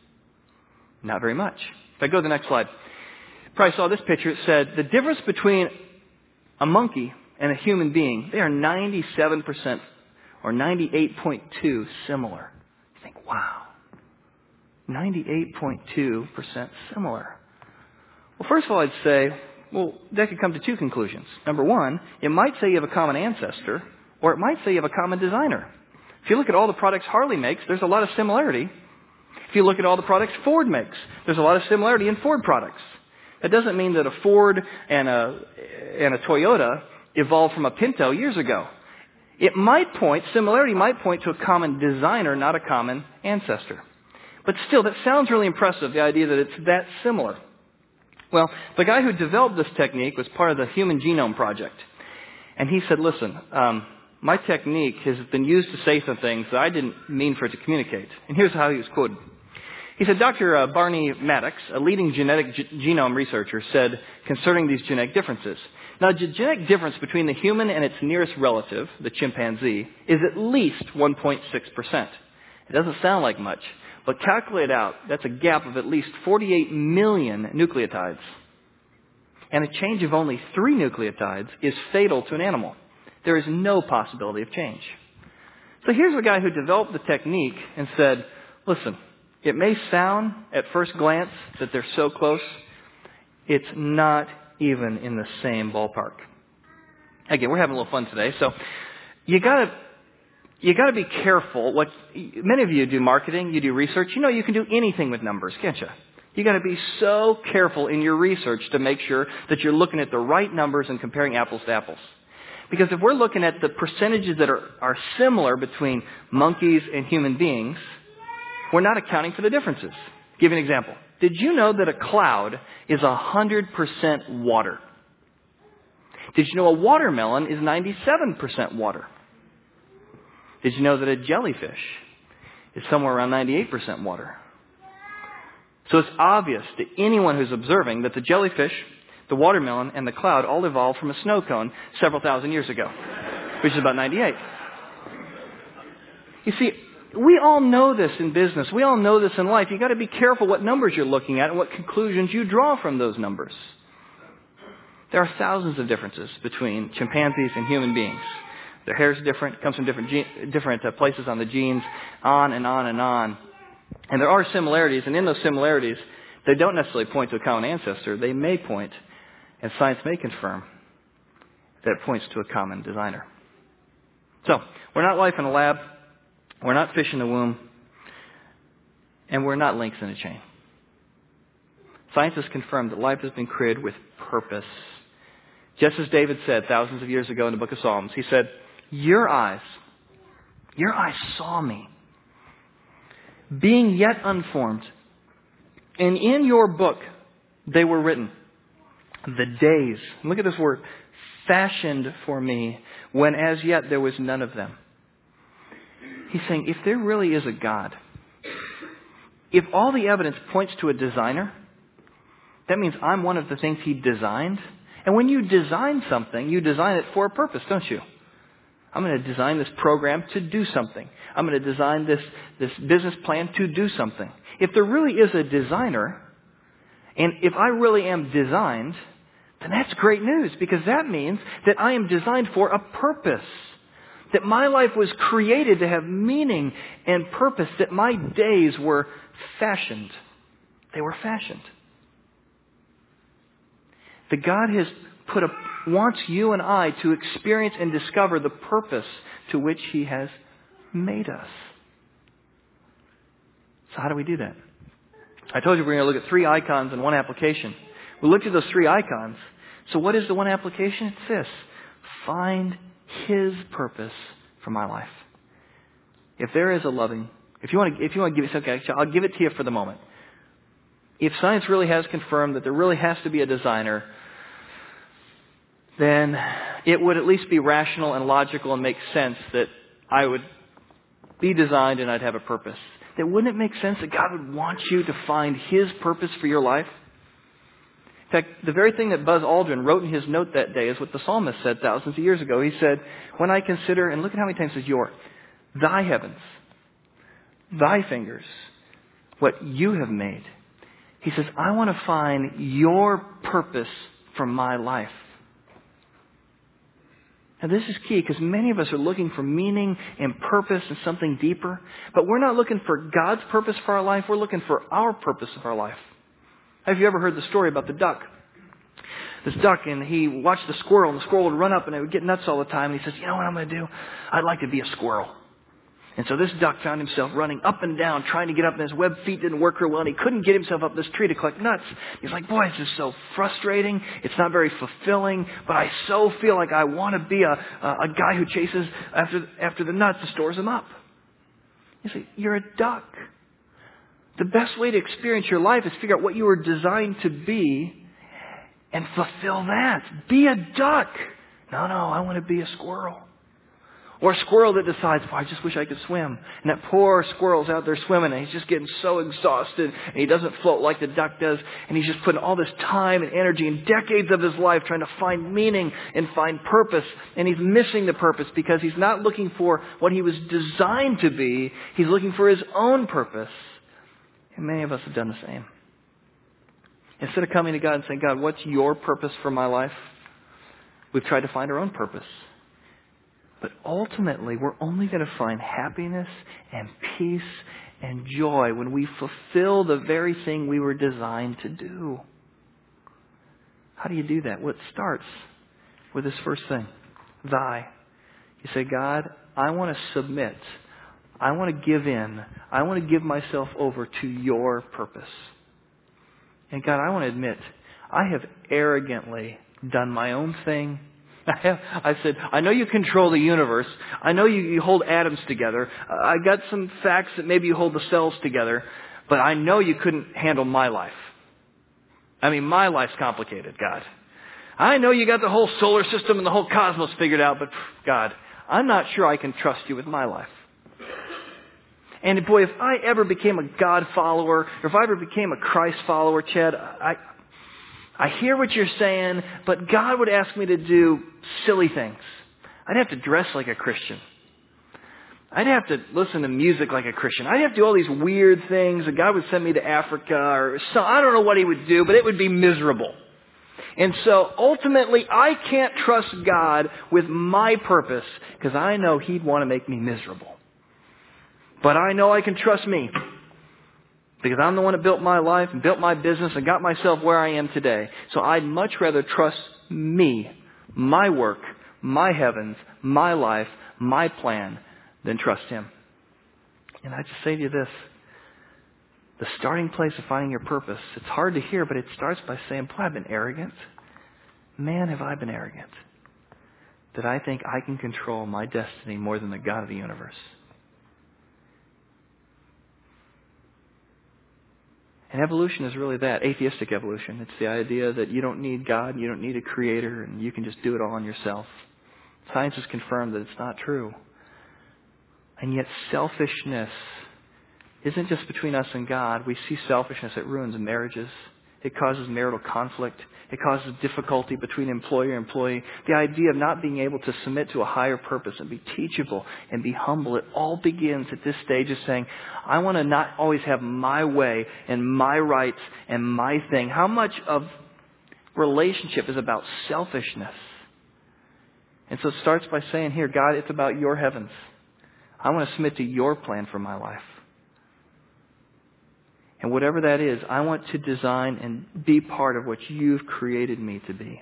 Not very much. If I go to the next slide, probably saw this picture. It said the difference between a monkey and a human being, they are ninety-seven percent or ninety-eight point two similar. You think, wow, ninety-eight point two percent similar. Well, first of all, I'd say, well, that could come to two conclusions. Number one, it might say you have a common ancestor, or it might say you have a common designer. If you look at all the products Harley makes, there's a lot of similarity. If you look at all the products Ford makes, there's a lot of similarity in Ford products. That doesn't mean that a Ford and a, and a Toyota evolved from a Pinto years ago. It might point, similarity might point to a common designer, not a common ancestor. But still, that sounds really impressive, the idea that it's that similar. Well, the guy who developed this technique was part of the Human Genome Project. And he said, listen, um, my technique has been used to say some things that I didn't mean for it to communicate. And here's how he was quoted. He said, Doctor Uh, Barney Maddox, a leading genetic g- genome researcher, said concerning these genetic differences. Now, the genetic difference between the human and its nearest relative, the chimpanzee, is at least one point six percent. It doesn't sound like much. But calculate out, that's a gap of at least forty-eight million nucleotides. And a change of only three nucleotides is fatal to an animal. There is no possibility of change. So here's a guy who developed the technique and said, listen, it may sound at first glance that they're so close. It's not even in the same ballpark. Again, we're having a little fun today. So you gotta You got to be careful. What many of you do marketing, you do research. You know you can do anything with numbers, can't you? You got to be so careful in your research to make sure that you're looking at the right numbers and comparing apples to apples. Because if we're looking at the percentages that are, are similar between monkeys and human beings, we're not accounting for the differences. I'll give you an example. Did you know that a cloud is one hundred percent water? Did you know a watermelon is ninety-seven percent water? Did you know that a jellyfish is somewhere around ninety-eight percent water? So it's obvious to anyone who's observing that the jellyfish, the watermelon, and the cloud all evolved from a snow cone several thousand years ago, which is about ninety-eight. You see, we all know this in business. We all know this in life. You've got to be careful what numbers you're looking at and what conclusions you draw from those numbers. There are thousands of differences between chimpanzees and human beings. Their hair is different, comes from different ge- different uh, places on the genes, on and on and on. And there are similarities, and in those similarities, they don't necessarily point to a common ancestor. They may point, and science may confirm, that it points to a common designer. So, we're not life in a lab, we're not fish in the womb, and we're not links in a chain. Science has confirmed that life has been created with purpose. Just as David said thousands of years ago in the book of Psalms, he said, Your eyes, your eyes saw me, being yet unformed, and in your book they were written. The days, look at this word, fashioned for me, when as yet there was none of them. He's saying, if there really is a God, if all the evidence points to a designer, that means I'm one of the things He designed. And when you design something, you design it for a purpose, don't you? I'm going to design this program to do something. I'm going to design this, this business plan to do something. If there really is a designer, and if I really am designed, then that's great news, because that means that I am designed for a purpose. That my life was created to have meaning and purpose. That my days were fashioned. They were fashioned. That God has put a, wants you and I to experience and discover the purpose to which He has made us. So how do we do that? I told you we're going to look at three icons and one application. We looked at those three icons. So what is the one application? It's this. Find His purpose for my life. If there is a loving, if you want to, if you want to give it, okay, I'll give it to you for the moment. If science really has confirmed that there really has to be a designer, then it would at least be rational and logical and make sense that I would be designed and I'd have a purpose. That wouldn't it make sense that God would want you to find His purpose for your life? In fact, the very thing that Buzz Aldrin wrote in his note that day is what the psalmist said thousands of years ago. He said, when I consider, and look at how many times it says your, thy heavens, thy fingers, what you have made. He says, I want to find your purpose for my life. Now this is key, because many of us are looking for meaning and purpose and something deeper. But we're not looking for God's purpose for our life. We're looking for our purpose of our life. Have you ever heard the story about the duck? This duck, and he watched the squirrel, and the squirrel would run up, and it would get nuts all the time. And he says, you know what I'm going to do? I'd like to be a squirrel. And so this duck found himself running up and down, trying to get up, and his web feet didn't work real well, and he couldn't get himself up this tree to collect nuts. He's like, boy, this is so frustrating. It's not very fulfilling, but I so feel like I want to be a, a, a guy who chases after, after the nuts and stores them up. You say, you're a duck. The best way to experience your life is figure out what you were designed to be and fulfill that. Be a duck. No, no, I want to be a squirrel. Or a squirrel that decides, well, I just wish I could swim. And that poor squirrel's out there swimming, and he's just getting so exhausted, and he doesn't float like the duck does, and he's just putting all this time and energy and decades of his life trying to find meaning and find purpose, and he's missing the purpose because he's not looking for what he was designed to be. He's looking for his own purpose. And many of us have done the same. Instead of coming to God and saying, God, what's your purpose for my life? We've tried to find our own purpose. But ultimately, we're only going to find happiness and peace and joy when we fulfill the very thing we were designed to do. How do you do that? Well, it starts with this first thing, thy. You say, God, I want to submit. I want to give in. I want to give myself over to your purpose. And God, I want to admit, I have arrogantly done my own thing. I have, I said, I know you control the universe. I know you, you hold atoms together. I got some facts that maybe you hold the cells together. But I know you couldn't handle my life. I mean, my life's complicated, God. I know you got the whole solar system and the whole cosmos figured out. But God, I'm not sure I can trust you with my life. And boy, if I ever became a God follower, or if I ever became a Christ follower, Chad, I, I hear what you're saying, but God would ask me to do silly things. I'd have to dress like a Christian. I'd have to listen to music like a Christian. I'd have to do all these weird things. A God would send me to Africa or so. I don't know what He would do, but it would be miserable. And so ultimately, I can't trust God with my purpose because I know He'd want to make me miserable. But I know I can trust me because I'm the one that built my life and built my business and got myself where I am today. So I'd much rather trust me, my work, my heavens, my life, my plan, than trust Him. And I just say to you this. The starting place of finding your purpose, it's hard to hear, but it starts by saying, boy, I've been arrogant. Man, have I been arrogant. That I think I can control my destiny more than the God of the universe. And evolution is really that, atheistic evolution. It's the idea that you don't need God, you don't need a creator, and you can just do it all on yourself. Science has confirmed that it's not true. And yet selfishness isn't just between us and God. We see selfishness. It ruins marriages. It causes marital conflict. It causes difficulty between employer and employee. The idea of not being able to submit to a higher purpose and be teachable and be humble, it all begins at this stage of saying, I want to not always have my way and my rights and my thing. How much of relationship is about selfishness? And so it starts by saying here, God, it's about your heavens. I want to submit to your plan for my life. And whatever that is, I want to design and be part of what you've created me to be.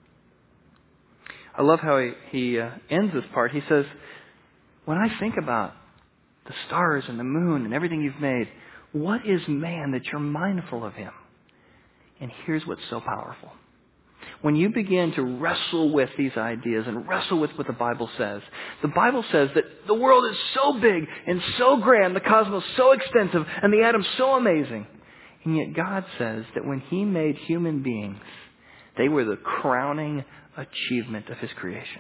I love how he, he uh, ends this part. He says, when I think about the stars and the moon and everything you've made, what is man that you're mindful of him? And here's what's so powerful. When you begin to wrestle with these ideas and wrestle with what the Bible says, the Bible says that the world is so big and so grand, the cosmos so extensive, and the atoms so amazing. And yet God says that when He made human beings, they were the crowning achievement of His creation.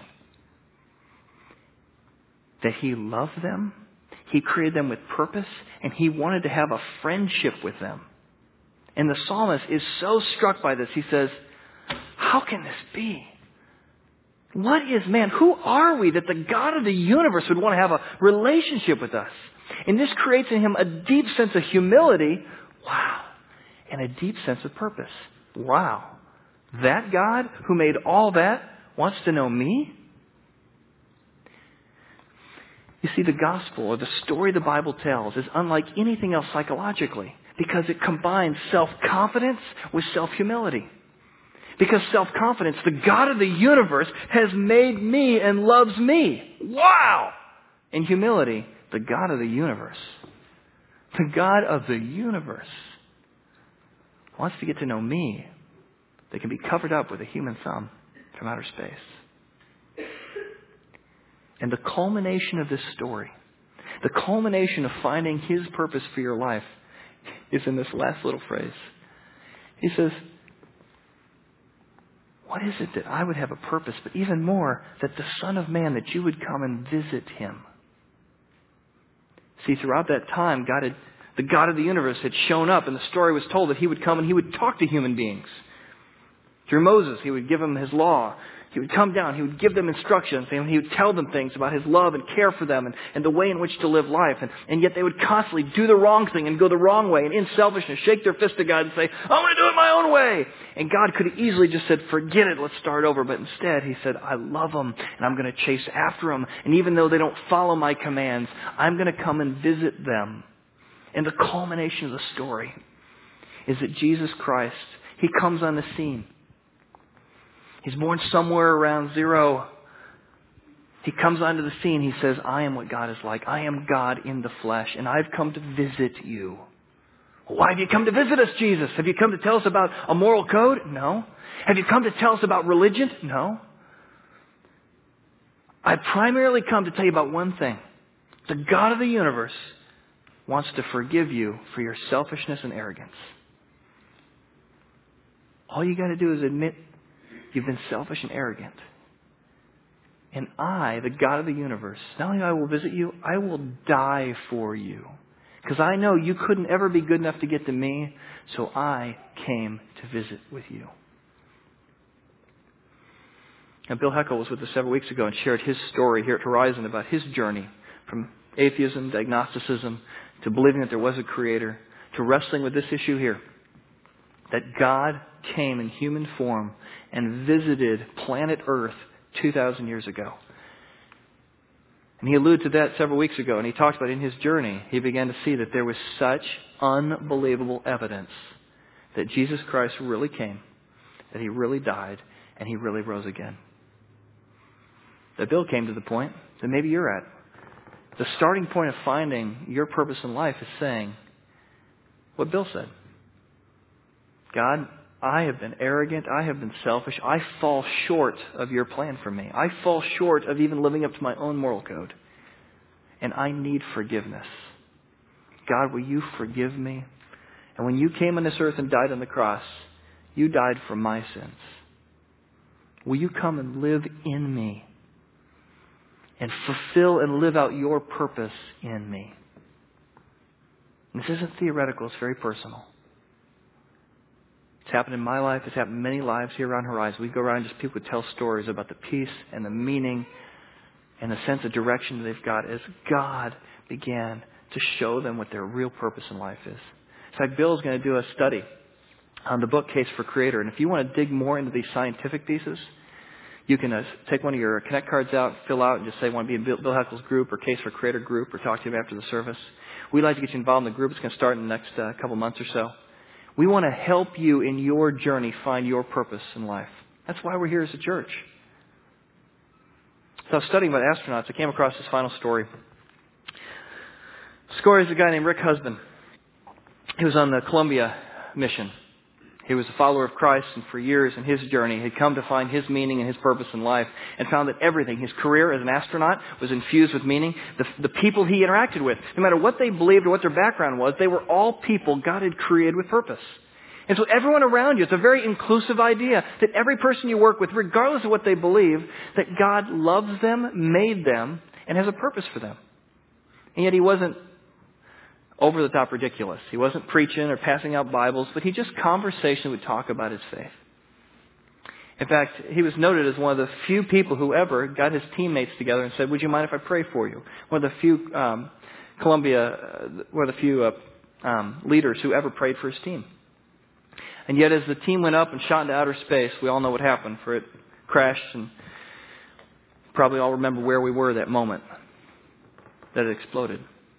That He loved them, He created them with purpose, and He wanted to have a friendship with them. And the psalmist is so struck by this, he says, how can this be? What is man? Who are we that the God of the universe would want to have a relationship with us? And this creates in him a deep sense of humility. Wow. And a deep sense of purpose. Wow. That God who made all that wants to know me? You see, the gospel or the story the Bible tells is unlike anything else psychologically because it combines self-confidence with self-humility. Because self-confidence, the God of the universe has made me and loves me. Wow! And humility, the God of the universe, the God of the universe wants to get to know me that can be covered up with a human thumb from outer space. And the culmination of this story, the culmination of finding His purpose for your life is in this last little phrase. He says, what is it that I would have a purpose, but even more, that the Son of Man, that you would come and visit Him? See, throughout that time, God had, the God of the universe had shown up, and the story was told that He would come and He would talk to human beings. Through Moses, He would give them His law. He would come down, He would give them instructions, and He would tell them things about His love and care for them and, and the way in which to live life. And, and yet they would constantly do the wrong thing and go the wrong way and in selfishness shake their fist at God and say, I want to do it my own way. And God could have easily just said, forget it, let's start over. But instead He said, I love them and I'm going to chase after them. And even though they don't follow my commands, I'm going to come and visit them. And the culmination of the story is that Jesus Christ, He comes on the scene. He's born somewhere around zero. He comes onto the scene. He says, I am what God is like. I am God in the flesh, and I've come to visit you. Why have you come to visit us, Jesus? Have you come to tell us about a moral code? No. Have you come to tell us about religion? No. I've primarily come to tell you about one thing. The God of the universe wants to forgive you for your selfishness and arrogance. All you got to do is admit you've been selfish and arrogant. And I, the God of the universe, not only I will visit you, I will die for you. Because I know you couldn't ever be good enough to get to me, so I came to visit with you. Now, Bill Heckel was with us several weeks ago and shared his story here at Horizon about his journey from atheism, to agnosticism, to believing that there was a creator, to wrestling with this issue here, that God came in human form and visited planet Earth two thousand years ago. And he alluded to that several weeks ago, and he talked about in his journey, he began to see that there was such unbelievable evidence that Jesus Christ really came, that he really died, and he really rose again. That Bill came to the point that maybe you're at. The starting point of finding your purpose in life is saying what Bill said. God, I have been arrogant. I have been selfish. I fall short of your plan for me. I fall short of even living up to my own moral code. And I need forgiveness. God, will you forgive me? And when you came on this earth and died on the cross, you died for my sins. Will you come and live in me and fulfill and live out your purpose in me? And this isn't theoretical. It's very personal. It's happened in my life. It's happened in many lives here around Horizon. We go around and just people would tell stories about the peace and the meaning and the sense of direction that they've got as God began to show them what their real purpose in life is. In fact, Bill's going to do a study on the book Case for Creator. And if you want to dig more into these scientific pieces, you can uh, take one of your Connect cards out, fill out, and just say, I want to be in Bill, Bill Heckle's group or Case for Creator group, or talk to him after the service. We'd like to get you involved in the group. It's going to start in the next uh, couple months or so. We want to help you in your journey find your purpose in life. That's why we're here as a church. So I was studying about astronauts. I came across this final story. The story is a guy named Rick Husband. He was on the Columbia mission. He was a follower of Christ, and for years in his journey had come to find his meaning and his purpose in life, and found that everything, his career as an astronaut, was infused with meaning. The, the people he interacted with, no matter what they believed or what their background was, they were all people God had created with purpose. And so everyone around you, it's a very inclusive idea that every person you work with, regardless of what they believe, that God loves them, made them, and has a purpose for them. And yet he wasn't over the top ridiculous. He wasn't preaching or passing out Bibles, but he just conversationally would talk about his faith. In fact, he was noted as one of the few people who ever got his teammates together and said, would you mind if I pray for you? One of the few um, Columbia, uh, one of the few uh, um, leaders who ever prayed for his team. And yet as the team went up and shot into outer space, we all know what happened, for it crashed, and probably all remember where we were that moment that it exploded.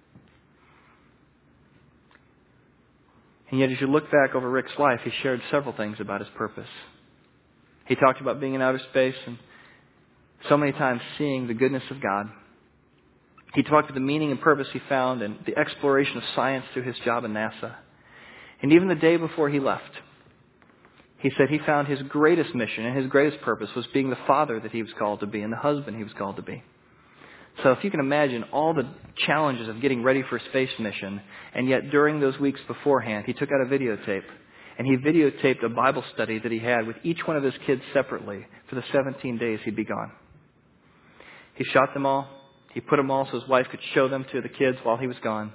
And yet as you look back over Rick's life, he shared several things about his purpose. He talked about being in outer space and so many times seeing the goodness of God. He talked about the meaning and purpose he found and the exploration of science through his job in NASA. And even the day before he left, he said he found his greatest mission and his greatest purpose was being the father that he was called to be and the husband he was called to be. So if you can imagine all the challenges of getting ready for a space mission, and yet during those weeks beforehand, he took out a videotape, and he videotaped a Bible study that he had with each one of his kids separately for the seventeen days he'd be gone. He shot them all. He put them all so his wife could show them to the kids while he was gone.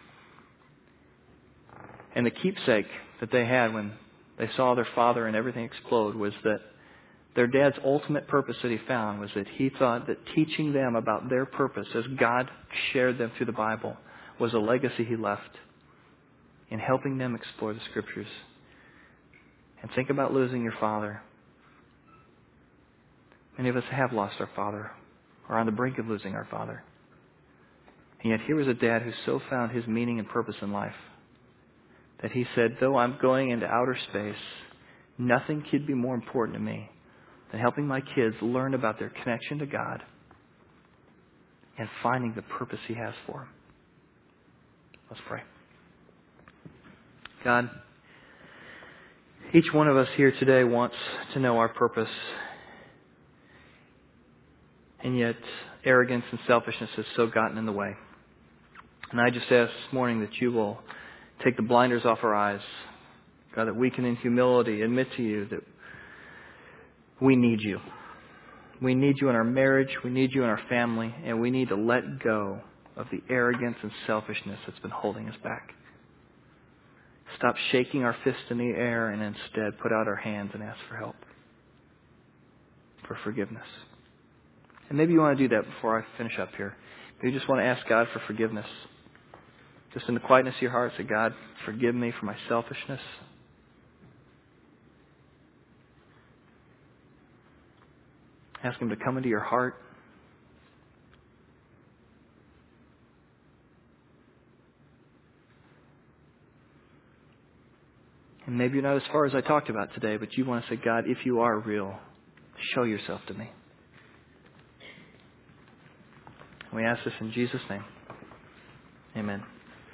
And the keepsake that they had when they saw their father and everything explode was that their dad's ultimate purpose that he found was that he thought that teaching them about their purpose as God shared them through the Bible was a legacy he left in helping them explore the Scriptures. And think about losing your father. Many of us have lost our father or are on the brink of losing our father. And yet here was a dad who so found his meaning and purpose in life that he said, though I'm going into outer space, nothing could be more important to me than helping my kids learn about their connection to God and finding the purpose He has for them. Let's pray. God, each one of us here today wants to know our purpose. And yet, arrogance and selfishness has so gotten in the way. And I just ask this morning that you will take the blinders off our eyes. God, that we can in humility admit to you that we need you. We need you in our marriage. We need you in our family. And we need to let go of the arrogance and selfishness that's been holding us back. Stop shaking our fists in the air and instead put out our hands and ask for help, for forgiveness. And maybe you want to do that before I finish up here. You just want to ask God for forgiveness. Just in the quietness of your heart, say, God, forgive me for my selfishness. Ask Him to come into your heart. And maybe you're not as far as I talked about today, but you want to say, God, if you are real, show yourself to me. We ask this in Jesus' name. Amen.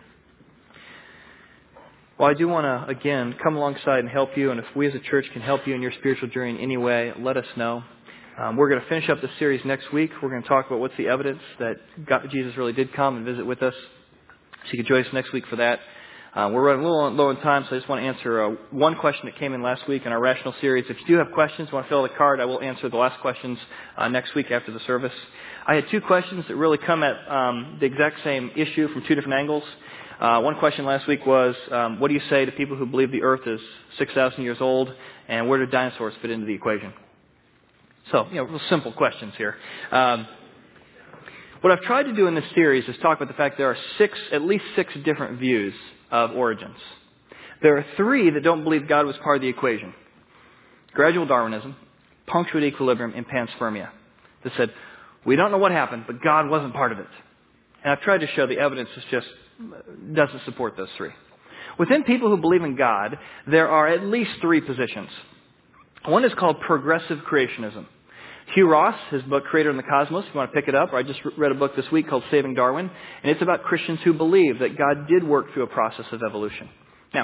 Well, I do want to, again, come alongside and help you. And if we as a church can help you in your spiritual journey in any way, let us know. Um, we're going to finish up the series next week. We're going to talk about what's the evidence that God, Jesus really did come and visit with us. So you can join us next week for that. Uh, we're running a little low on time, so I just want to answer uh, one question that came in last week in our Rational series. If you do have questions, want to fill out a card, I will answer the last questions uh, next week after the service. I had two questions that really come at um, the exact same issue from two different angles. Uh, one question last week was, um, what do you say to people who believe the earth is six thousand years old, and where do dinosaurs fit into the equation? So, you know, real simple questions here. Um, what I've tried to do in this series is talk about the fact there are six, at least six different views of origins. There are three that don't believe God was part of the equation. Gradual Darwinism, punctuate equilibrium, and panspermia. That said, we don't know what happened, but God wasn't part of it. And I've tried to show the evidence is just doesn't support those three. Within people who believe in God, there are at least three positions. One is called progressive creationism. Hugh Ross, his book Creator and the Cosmos, if you want to pick it up, or I just read a book this week called Saving Darwin, and it's about Christians who believe that God did work through a process of evolution. Now,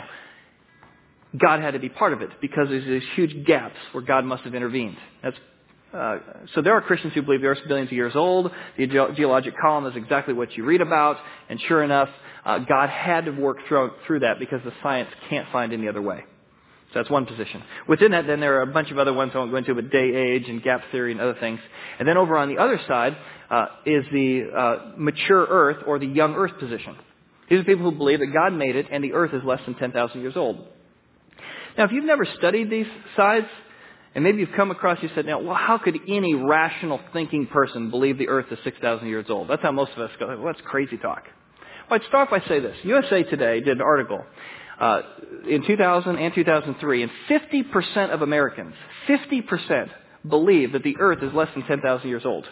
God had to be part of it because there's these huge gaps where God must have intervened. That's uh, so there are Christians who believe the Earth's billions of years old, the ge- geologic column is exactly what you read about, and sure enough, uh, God had to work through, through that because the science can't find any other way. So that's one position. Within that, then there are a bunch of other ones I won't go into, but day age and gap theory and other things. And then over on the other side uh, is the uh, mature Earth or the young Earth position. These are people who believe that God made it and the Earth is less than ten thousand years old. Now, if you've never studied these sides, and maybe you've come across, you said, now, well, how could any rational thinking person believe the Earth is six thousand years old? That's how most of us go, well, that's crazy talk. Well, I'd start by saying this. U S A Today did an article Uh, in two thousand and two thousand three, and fifty percent of Americans, fifty percent believe that the Earth is less than ten thousand years old.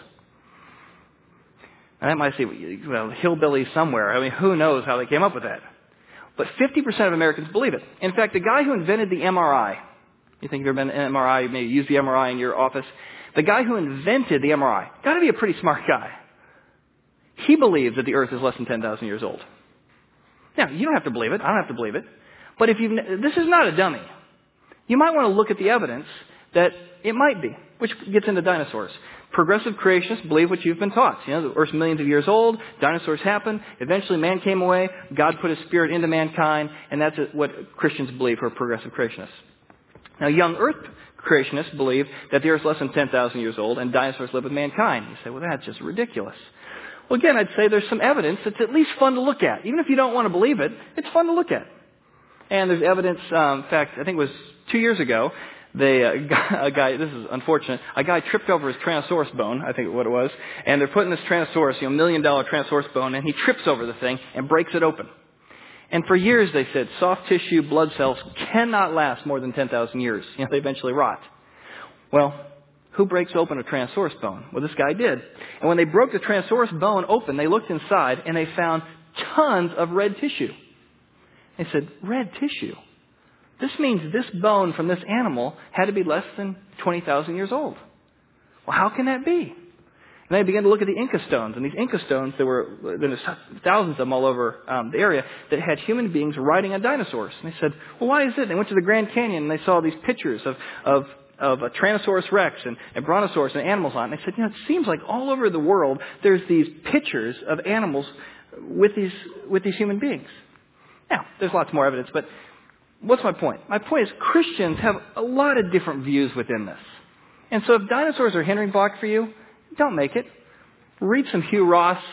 And that might say, well, hillbillies somewhere. I mean, who knows how they came up with that? But fifty percent of Americans believe it. In fact, the guy who invented the M R I, you think you've ever been in an M R I, you may use the M R I in your office. The guy who invented the M R I, got to be a pretty smart guy. He believes that the Earth is less than ten thousand years old. Now, you don't have to believe it. I don't have to believe it. But if you, this is not a dummy. You might want to look at the evidence that it might be, which gets into dinosaurs. Progressive creationists believe what you've been taught. You know, the Earth's millions of years old, dinosaurs happened, eventually man came away, God put His Spirit into mankind, and that's what Christians believe who are progressive creationists. Now, young Earth creationists believe that the Earth's less than ten thousand years old and dinosaurs live with mankind. You say, well, that's just ridiculous. Well, again, I'd say there's some evidence that's at least fun to look at. Even if you don't want to believe it, it's fun to look at. And there's evidence, um, in fact, I think it was two years ago, they, uh, a guy, this is unfortunate, a guy tripped over his Tyrannosaurus bone, I think what it was, and they're putting this Tyrannosaurus, you know, million dollar Tyrannosaurus bone, and he trips over the thing and breaks it open. And for years they said soft tissue blood cells cannot last more than ten thousand years. You know, they eventually rot. Well, who breaks open a Tyrannosaurus bone? Well, this guy did. And when they broke the Tyrannosaurus bone open, they looked inside and they found tons of red tissue. They said, red tissue? This means this bone from this animal had to be less than twenty thousand years old. Well, how can that be? And they began to look at the Inca stones. And these Inca stones, there were there's thousands of them all over um, the area that had human beings riding on dinosaurs. And they said, well, why is it? And they went to the Grand Canyon and they saw these pictures of, of of a Tyrannosaurus rex and, and Brontosaurus and animals on it. And they said, you know, it seems like all over the world there's these pictures of animals with these with these human beings. Now, there's lots more evidence, but what's my point? My point is Christians have a lot of different views within this. And so if dinosaurs are hindering block for you, don't make it. Read some Hugh Ross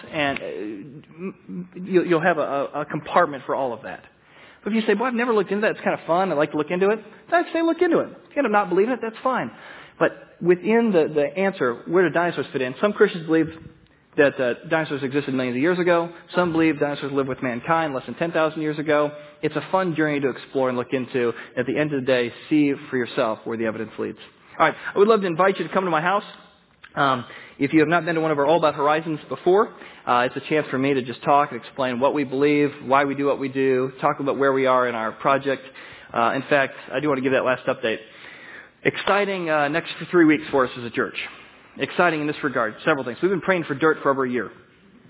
and you'll have a, a compartment for all of that. But if you say, well, I've never looked into that, it's kind of fun, I'd like to look into it, I'd say look into it. If you end up not believing it, that's fine. But within the, the answer, where do dinosaurs fit in? Some Christians believe that uh, dinosaurs existed millions of years ago. Some believe dinosaurs lived with mankind less than ten thousand years ago. It's a fun journey to explore and look into. At the end of the day, see for yourself where the evidence leads. All right, I would love to invite you to come to my house. Um, if you have not been to one of our All About Horizons before, uh, it's a chance for me to just talk and explain what we believe, why we do what we do, talk about where we are in our project. Uh, in fact, I do want to give that last update. Exciting uh, next three weeks for us as a church. Exciting in this regard. Several things. We've been praying for dirt for over a year.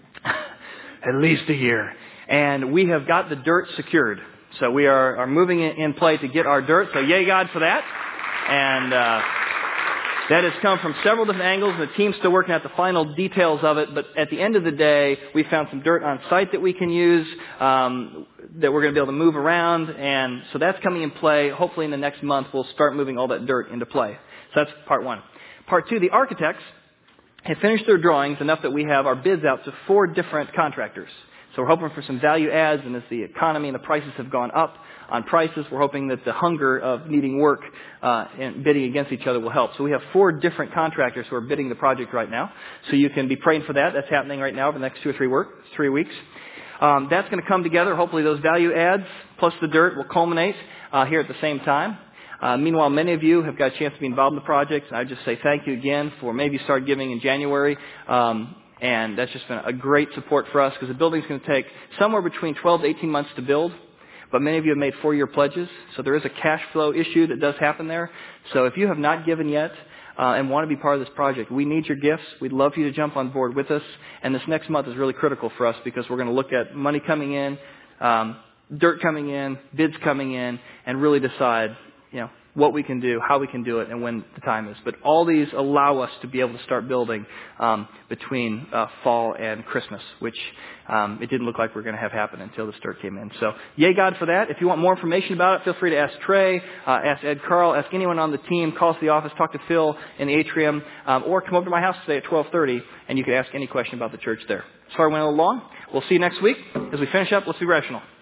At least a year. And we have got the dirt secured. So we are, are moving in play to get our dirt. So yay God for that. And uh, that has come from several different angles. And the team's still working out the final details of it. But at the end of the day, we found some dirt on site that we can use, um, that we're going to be able to move around. And so that's coming in play. Hopefully in the next month, we'll start moving all that dirt into play. So that's part one. Part two, the architects have finished their drawings enough that we have our bids out to four different contractors. So we're hoping for some value adds, and as the economy and the prices have gone up on prices, we're hoping that the hunger of needing work uh, and bidding against each other will help. So we have four different contractors who are bidding the project right now. So you can be praying for that. That's happening right now over the next two or three, work, three weeks. Um, that's going to come together. Hopefully those value adds plus the dirt will culminate uh, here at the same time. Uh, meanwhile, many of you have got a chance to be involved in the project. And I just say thank you again for maybe start giving in January. Um, and that's just been a great support for us because the building's going to take somewhere between twelve to eighteen months to build. But many of you have made four-year pledges. So there is a cash flow issue that does happen there. So if you have not given yet uh, and want to be part of this project, we need your gifts. We'd love for you to jump on board with us. And this next month is really critical for us because we're going to look at money coming in, um, dirt coming in, bids coming in, and really decide, you know, what we can do, how we can do it, and when the time is. But all these allow us to be able to start building um, between uh, fall and Christmas, which um, it didn't look like we were going to have happen until the dirt came in. So, yay God for that. If you want more information about it, feel free to ask Trey, uh, ask Ed Carl, ask anyone on the team, call us to the office, talk to Phil in the atrium, um, or come over to my house today at twelve thirty, and you can ask any question about the church there. Sorry I went a little long. We'll see you next week. As we finish up, let's be rational.